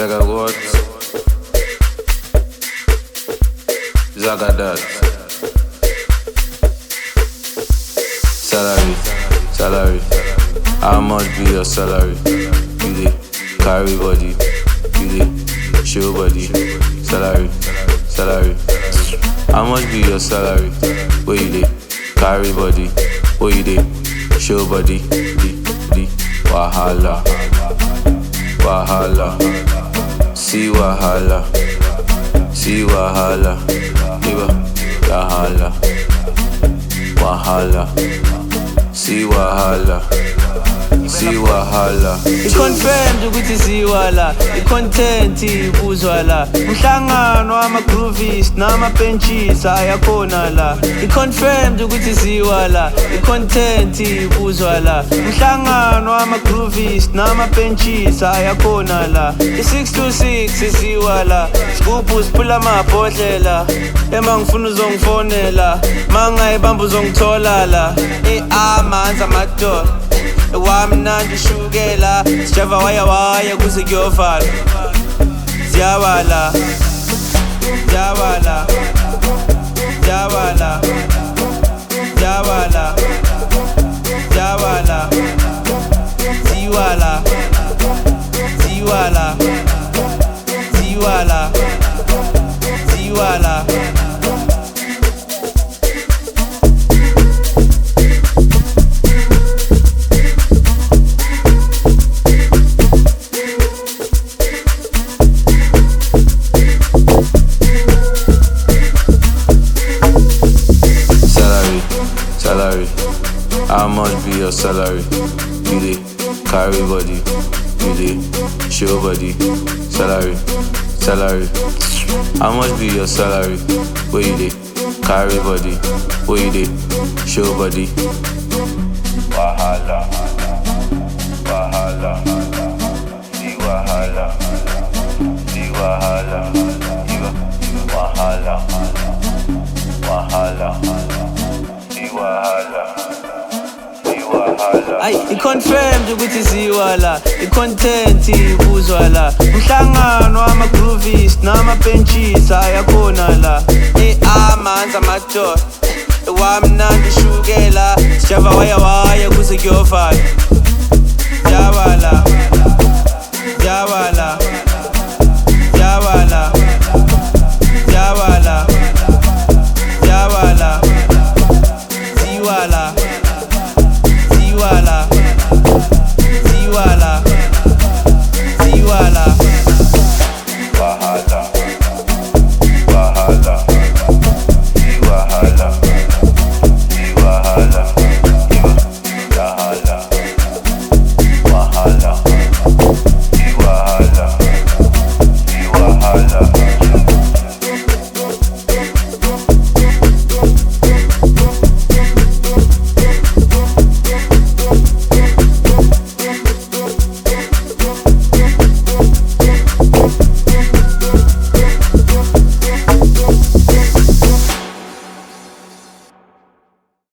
Zaga what? Zaga that. Salary. How much be your salary? You dey carry body, you dey show body. Salary. How much be your salary? Where you dey carry body, where you dey show body. The wahala, see wahala, nigga, wahala, see wahala. I-confirmed ukuthi siwala i-content ibuzwa la umhlangano wama-groovies nama-benches ayakhona la i-confirmed ukuthi siwala i-content ibuzwa la umhlangano wama-groovies nama-benches ayakhona la i-626 siwala sigubhu siphula amabhodlela ema ngifuna uzongifonela mangayibamba uzongithola la amanzi amadola wamnandi ushukela sijava waya kuze kuyovala ziyawala ziwala Salary, how much be your salary? You dey carry body, you dey show body. Salary, how much be your salary? Where you dey carry body, where you dey show body. Wahala, see wahala, I-confirmed ukuthi siwala i-content ibuzwa la umhlangano wama-groovies nama-benches ayakhona la amanzi amadola wamnandi ushukela sijava waya kuze kuyovala ziyawala